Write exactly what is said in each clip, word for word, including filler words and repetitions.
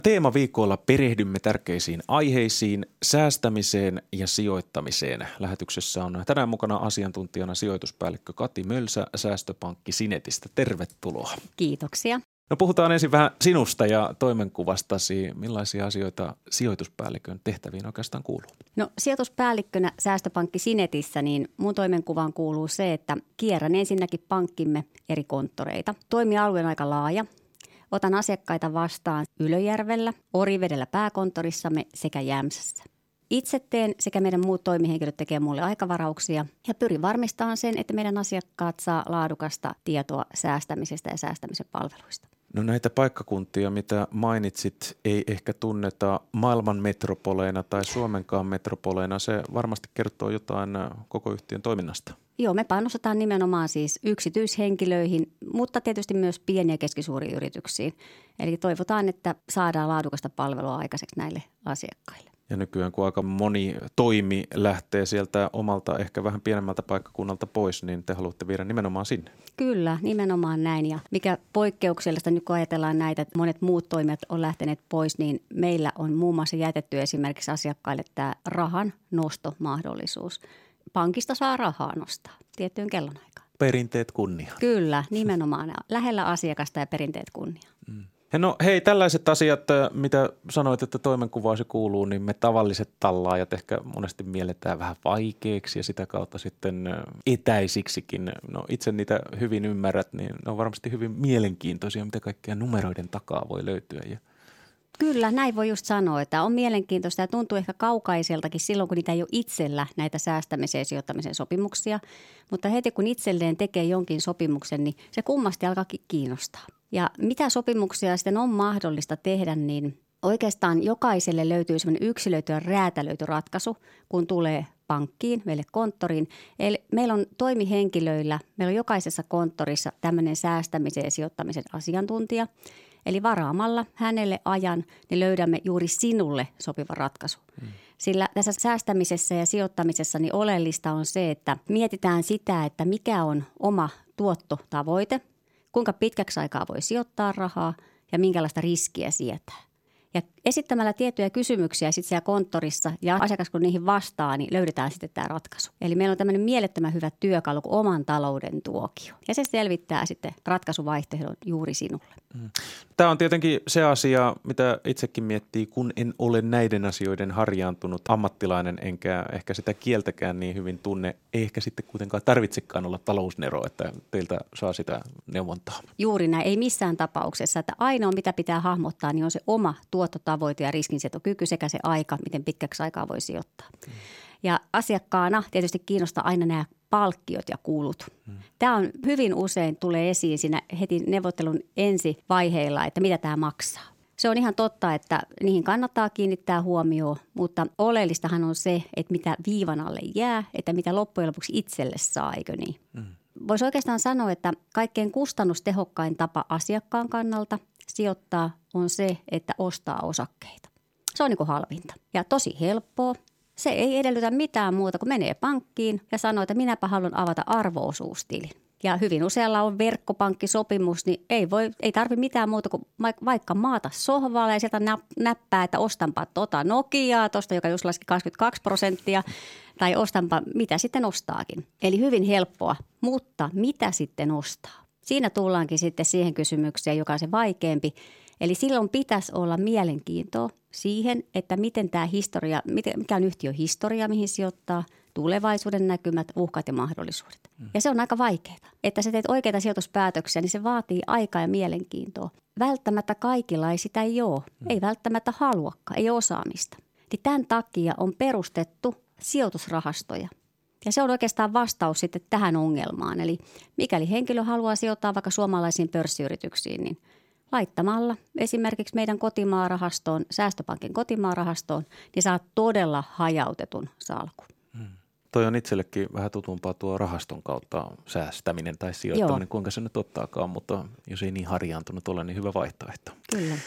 Teemaviikolla perehdymme tärkeisiin aiheisiin, säästämiseen ja sijoittamiseen. Lähetyksessä on tänään mukana asiantuntijana sijoituspäällikkö Kati Mölsä Säästöpankki Sinetistä. Tervetuloa. Kiitoksia. No puhutaan ensin vähän sinusta ja toimenkuvastasi. Millaisia asioita sijoituspäällikön tehtäviin oikeastaan kuuluu? No sijoituspäällikkönä Säästöpankki Sinetissä, niin mun toimenkuvaan kuuluu se, että kierrän ensinnäkin pankkimme eri konttoreita. Toimialue on aika laaja. Otan asiakkaita vastaan Ylöjärvellä, Orivedellä pääkonttorissamme sekä Jämsässä. Itse teen sekä meidän muut toimihenkilöt tekee mulle aikavarauksia ja pyrin varmistamaan sen, että meidän asiakkaat saa laadukasta tietoa säästämisestä ja säästämisen palveluista. No näitä paikkakuntia, mitä mainitsit, ei ehkä tunneta maailman metropoleina tai Suomenkaan metropoleina. Se varmasti kertoo jotain koko yhtiön toiminnasta. Joo, me panostetaan nimenomaan siis yksityishenkilöihin, mutta tietysti myös pieniä ja keskisuuriin yrityksiin. Eli toivotaan, että saadaan laadukasta palvelua aikaiseksi näille asiakkaille. Ja nykyään kun aika moni toimi lähtee sieltä omalta ehkä vähän pienemmältä paikkakunnalta pois, niin te haluatte viedä nimenomaan sinne. Kyllä, nimenomaan näin. Ja mikä poikkeuksellista nyt kun ajatellaan näitä, että monet muut toimijat on lähteneet pois, niin meillä on muun muassa jätetty esimerkiksi asiakkaille tämä rahan nostomahdollisuus. Pankista saa rahaa nostaa tiettyyn kellonaikaan. Perinteet kunnia. Kyllä, nimenomaan lähellä asiakasta ja perinteet kunnia. Mm. No hei, tällaiset asiat, mitä sanoit, että toimenkuvaasi kuuluu, niin me tavalliset tallaajat ehkä monesti mielletään vähän vaikeaksi ja sitä kautta sitten etäisiksikin. No itse niitä hyvin ymmärrät, niin ne on varmasti hyvin mielenkiintoisia, mitä kaikkea numeroiden takaa voi löytyä. Ja Kyllä, näin voi just sanoa, että on mielenkiintoista ja tuntuu ehkä kaukaiseltakin silloin, kun niitä ei ole itsellä näitä säästämisen ja sijoittamisen sopimuksia. Mutta heti kun itselleen tekee jonkin sopimuksen, niin se kummasti alkaa kiinnostaa. Ja mitä sopimuksia sitten on mahdollista tehdä, niin oikeastaan jokaiselle löytyy sellainen yksilöity ja räätälöity ratkaisu, kun tulee pankkiin, meille konttoriin. Eli meillä on toimihenkilöillä, meillä on jokaisessa konttorissa tämmöinen säästämisen ja sijoittamisen asiantuntija. Eli varaamalla hänelle ajan, niin löydämme juuri sinulle sopivan ratkaisu. Hmm. Sillä tässä säästämisessä ja sijoittamisessa niin oleellista on se, että mietitään sitä, että mikä on oma tuottotavoite, kuinka pitkäksi aikaa voi sijoittaa rahaa ja minkälaista riskiä sietää. Ja esittämällä tiettyjä kysymyksiä sitten siellä konttorissa ja asiakas kun niihin vastaa, niin löydetään sitten tämä ratkaisu. Eli meillä on tämmöinen mielettömän hyvä työkalu kuin oman talouden tuokio. Ja se selvittää sitten ratkaisuvaihtoehdon juuri sinulle. Tämä on tietenkin se asia, mitä itsekin miettii, kun en ole näiden asioiden harjaantunut ammattilainen, enkä ehkä sitä kieltäkään niin hyvin tunne. Ei ehkä sitten kuitenkaan tarvitsekaan olla talousnero, että teiltä saa sitä neuvontaa. Juuri näin, ei missään tapauksessa. Että ainoa, mitä pitää hahmottaa, niin on se oma tuottotavoite ja riskinsietokyky sekä se aika, miten pitkäksi aikaa voi sijoittaa. Hmm. Ja asiakkaana tietysti kiinnostaa aina nämä palkkiot ja kulut. Hmm. Tämä on hyvin usein tulee esiin siinä heti neuvottelun ensivaiheilla, että mitä tämä maksaa. Se on ihan totta, että niihin kannattaa kiinnittää huomioon, mutta oleellistahan on se, että mitä viivan alle jää, että mitä loppujen lopuksi itselle saa, eikö niin? Hmm. Voisi oikeastaan sanoa, että kaikkein kustannustehokkain tapa asiakkaan kannalta sijoittaa on se, että ostaa osakkeita. Se on niin kuin halvinta ja tosi helppoa. Se ei edellytä mitään muuta kuin menee pankkiin ja sanoo, että minäpä haluan avata arvo-osuustilin. Ja hyvin usealla on verkkopankkisopimus, niin ei, voi, ei tarvitse mitään muuta kuin vaikka maata sohvalle ja sieltä näppää, että ostanpa tota Nokiaa, tuosta joka just laski kaksikymmentäkaksi prosenttia, tai ostanpa mitä sitten ostaakin. Eli hyvin helppoa, mutta mitä sitten ostaa? Siinä tullaankin sitten siihen kysymykseen, joka on se vaikeampi. Eli silloin pitäisi olla mielenkiintoa siihen, että miten tämä historia, mikä on yhtiön historia, mihin sijoittaa, tulevaisuuden näkymät, uhkat ja mahdollisuudet. Mm. Ja se on aika vaikeaa. Että sä teet oikeita sijoituspäätöksiä, niin se vaatii aikaa ja mielenkiintoa. Välttämättä kaikilla ei sitä ei ole. Mm. Ei välttämättä haluakaan, ei osaamista. Niin tämän takia on perustettu sijoitusrahastoja. Ja se on oikeastaan vastaus sitten tähän ongelmaan. Eli mikäli henkilö haluaa sijoittaa vaikka suomalaisiin pörssiyrityksiin, niin laittamalla esimerkiksi meidän kotimaarahastoon, Säästöpankin kotimaarahastoon, niin saat todella hajautetun salkun. Hmm. Toi on itsellekin vähän tutumpaa tuo rahaston kautta säästäminen tai sijoittaminen, Joo. kuinka se nyt ottaakaan, mutta jos ei niin harjaantunut ole, niin hyvä vaihtoehto. Kyllä.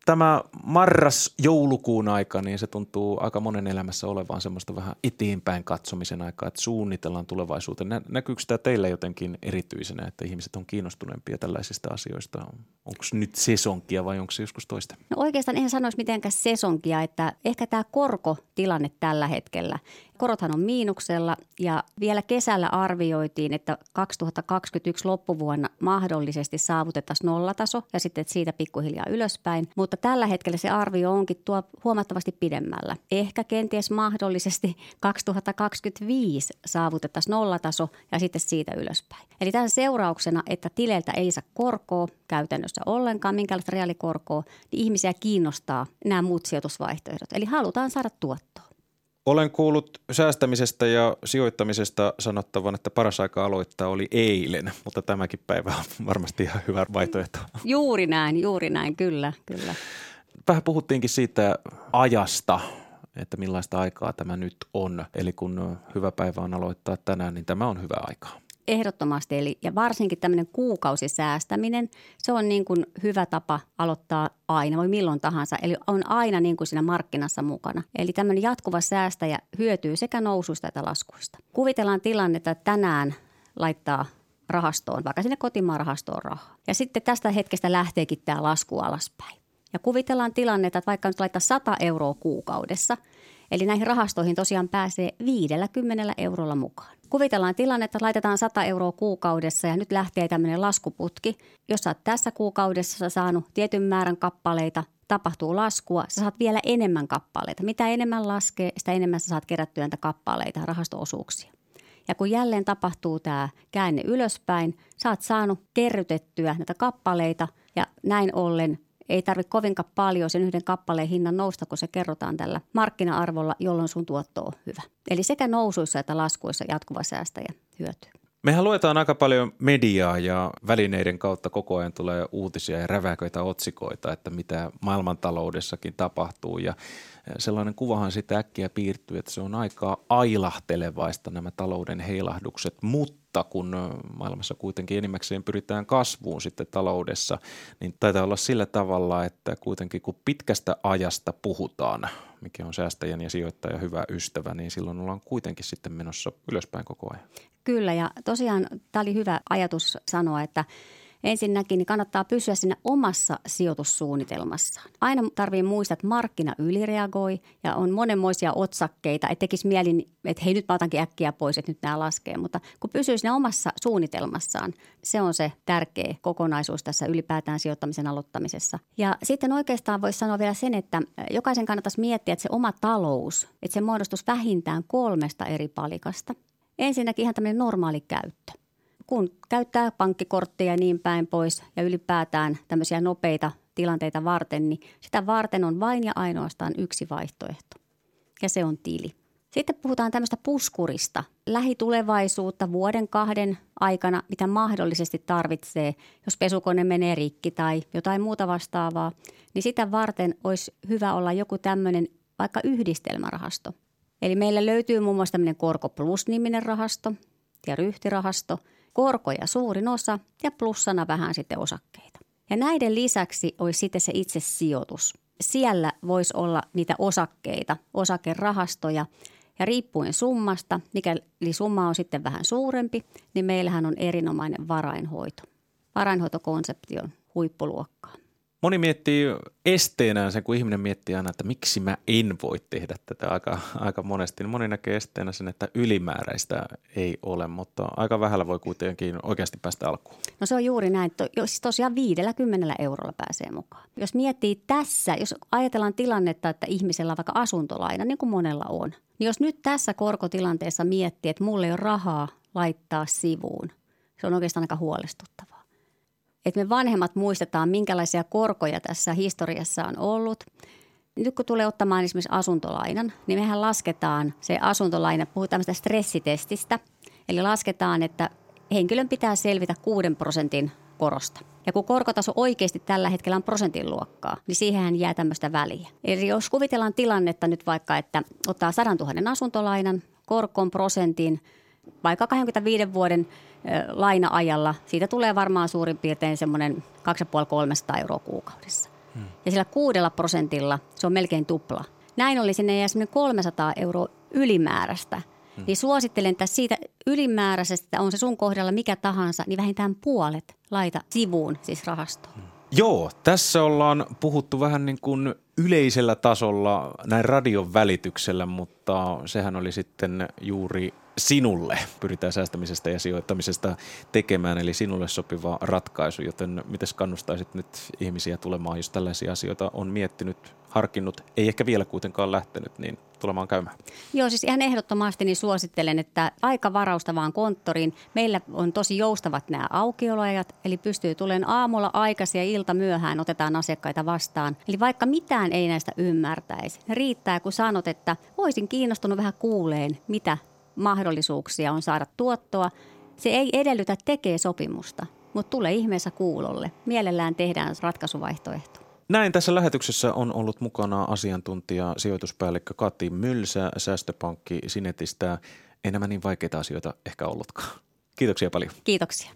tämä marras-joulukuun aika, niin se tuntuu aika monen elämässä olevan semmoista vähän eteenpäin katsomisen aikaa, että suunnitellaan tulevaisuuteen. Nä, näkyykö tämä teille jotenkin erityisenä, että ihmiset on kiinnostuneempia tällaisista asioista? Onko nyt sesonkia vai onko se joskus toista? No oikeastaan en sanoisi mitenkään sesonkia, että ehkä tämä korkotilanne tällä hetkellä. Korothan on miinuksella ja vielä kesällä arvioitiin, että kaksituhattakaksikymmentäyksi loppuvuonna mahdollisesti saavutettaisiin nollataso ja sitten siitä pikkuhiljaa ylöspäin. Mutta tällä hetkellä se arvio onkin tuo huomattavasti pidemmällä. Ehkä kenties mahdollisesti kaksituhattakaksikymmentäviisi saavutettaisiin nollataso ja sitten siitä ylöspäin. Eli tämän seurauksena, että tileiltä ei saa korkoa käytännössä ollenkaan, minkälaista reaalikorkoa, niin ihmisiä kiinnostaa nämä muut sijoitusvaihtoehdot. Eli halutaan saada tuottoa. Olen kuullut säästämisestä ja sijoittamisesta sanottavan, että paras aika aloittaa oli eilen, mutta tämäkin päivä on varmasti ihan hyvä vaihtoehto. Juuri näin, juuri näin, kyllä, kyllä. Vähän puhuttiinkin siitä ajasta, että millaista aikaa tämä nyt on. Eli kun hyvä päivä on aloittaa tänään, niin tämä on hyvä aika. Ehdottomasti, eli ja varsinkin tämmöinen kuukausisäästäminen, se on niin kuin hyvä tapa aloittaa aina, voi milloin tahansa, eli on aina niin kuin siinä markkinassa mukana. Eli tämmöinen jatkuva säästäjä hyötyy sekä nousuista että laskuista. Kuvitellaan tilannetta, että tänään laittaa rahastoon, vaikka sinne kotimaan rahastoon rahaa. Ja sitten tästä hetkestä lähteekin tämä lasku alaspäin. Ja kuvitellaan tilannetta, että vaikka nyt laittaa sata euroa kuukaudessa, eli näihin rahastoihin tosiaan pääsee viidelläkymmenellä eurolla mukaan. Kuvitellaan tilanne, että laitetaan sata euroa kuukaudessa ja nyt lähtee tämmöinen laskuputki. Jos sä oot tässä kuukaudessa saanut tietyn määrän kappaleita, tapahtuu laskua, sä saat vielä enemmän kappaleita. Mitä enemmän laskee, sitä enemmän sä saat kerättyä näitä kappaleita, rahasto-osuuksia. Ja kun jälleen tapahtuu tämä käänne ylöspäin, sä oot saanut kerrytettyä näitä kappaleita ja näin ollen ei tarvitse kovinkaan paljon sen yhden kappaleen hinnan nousta, kun se kerrotaan tällä markkina-arvolla, jolloin sun tuotto on hyvä. Eli sekä nousuissa että laskuissa jatkuva säästäjä hyötyy. Mehän luetaan aika paljon mediaa ja välineiden kautta koko ajan tulee uutisia ja räväköitä otsikoita, että mitä maailmantaloudessakin tapahtuu. Ja sellainen kuvahan sitä äkkiä piirtyy, että se on aika ailahtelevaista nämä talouden heilahdukset, mutta kun maailmassa kuitenkin enimmäkseen pyritään kasvuun sitten taloudessa, niin taitaa olla sillä tavalla, että kuitenkin kun pitkästä ajasta puhutaan, mikä on säästäjän ja sijoittajan hyvä ystävä, niin silloin ollaan kuitenkin sitten menossa ylöspäin koko ajan. Kyllä ja tosiaan tämä oli hyvä ajatus sanoa, että ensinnäkin niin kannattaa pysyä siinä omassa sijoitussuunnitelmassaan. Aina tarvii muistaa, että markkina ylireagoi ja on monenmoisia otsakkeita, että tekisi mieli, että hei nyt mä otankin äkkiä pois, että nyt nämä laskee. Mutta kun pysyy siinä omassa suunnitelmassaan, se on se tärkeä kokonaisuus tässä ylipäätään sijoittamisen aloittamisessa. Ja sitten oikeastaan voisi sanoa vielä sen, että jokaisen kannattaisi miettiä, että se oma talous, että se muodostuisi vähintään kolmesta eri palikasta. Ensinnäkin ihan tämmöinen normaali käyttö. Kun käyttää pankkikortteja ja niin päin pois ja ylipäätään tämmöisiä nopeita tilanteita varten, niin sitä varten on vain ja ainoastaan yksi vaihtoehto ja se on tili. Sitten puhutaan tämmöistä puskurista, lähitulevaisuutta vuoden kahden aikana, mitä mahdollisesti tarvitsee, jos pesukone menee rikki tai jotain muuta vastaavaa, niin sitä varten olisi hyvä olla joku tämmöinen vaikka yhdistelmärahasto. Eli meillä löytyy muun muassa tämmöinen Korko Plus-niminen rahasto ja ryhtirahasto, korkoja suurin osa ja plussana vähän sitten osakkeita. Ja näiden lisäksi olisi sitten se itse sijoitus. Siellä voisi olla niitä osakkeita, osakerahastoja ja riippuen summasta, mikäli summa on sitten vähän suurempi, niin meillähän on erinomainen varainhoito. Varainhoitokonsepti on huippuluokkaa. Moni miettii esteenään sen, kun ihminen miettii aina, että miksi mä en voi tehdä tätä aika, aika monesti. Niin moni näkee esteenä sen, että ylimääräistä ei ole, mutta aika vähällä voi kuitenkin oikeasti päästä alkuun. No se on juuri näin. Siis tosiaan viidelläkymmenellä eurolla pääsee mukaan. Jos miettii tässä, jos ajatellaan tilannetta, että ihmisellä on vaikka asuntolaina, niin kuin monella on. Niin jos nyt tässä korkotilanteessa miettii, että mulla ei ole rahaa laittaa sivuun, se on oikeastaan aika huolestuttavaa. Että me vanhemmat muistetaan, minkälaisia korkoja tässä historiassa on ollut. Nyt kun tulee ottamaan esimerkiksi asuntolainan, niin mehän lasketaan se asuntolaina, puhutaan tämmöistä stressitestistä. Eli lasketaan, että henkilön pitää selvitä kuuden prosentin korosta. Ja kun korkotaso oikeasti tällä hetkellä on prosentin luokkaa, niin siihenhän jää tämmöistä väliä. Eli jos kuvitellaan tilannetta nyt vaikka, että ottaa sadantuhannen asuntolainan, korkoon prosentin, vaikka kaksikymmentäviiden vuoden laina-ajalla, siitä tulee varmaan suurin piirtein semmoinen kaksisataaviisikymmentä–kolmesataa euroa kuukaudessa. Hmm. Ja sillä kuudella prosentilla se on melkein tupla. Näin oli sinne jää semmoinen kolmesataa euroa ylimääräistä. Hmm. Niin suosittelen, että siitä ylimääräisestä, on se sun kohdalla mikä tahansa, niin vähintään puolet laita sivuun, siis rahastoon. Hmm. Joo, tässä ollaan puhuttu vähän niin kuin yleisellä tasolla näin radion välityksellä, mutta sehän oli sitten juuri sinulle. Pyritään säästämisestä ja sijoittamisesta tekemään, eli sinulle sopiva ratkaisu, joten mites kannustaisit nyt ihmisiä tulemaan, jos tällaisia asioita on miettinyt, harkinnut, ei ehkä vielä kuitenkaan lähtenyt, niin tulemaan käymään? Joo, siis ihan ehdottomasti niin suosittelen, että aika varausta vaan konttoriin. Meillä on tosi joustavat nämä aukioloajat, eli pystyy tulemaan aamulla aikaisin ja ilta myöhään otetaan asiakkaita vastaan. Eli vaikka mitään ei näistä ymmärtäisi, riittää kun sanot, että voisin kiinnostunut vähän kuuleen, mitä mahdollisuuksia on saada tuottoa. Se ei edellytä tekee sopimusta, mutta tulee ihmeessä kuulolle. Mielellään tehdään ratkaisuvaihtoehto. Näin tässä lähetyksessä on ollut mukana asiantuntija sijoituspäällikkö Kati Mylsä Säästöpankki Sinetistä. Ei nämä niin vaikeita asioita ehkä ollutkaan. Kiitoksia paljon. Kiitoksia.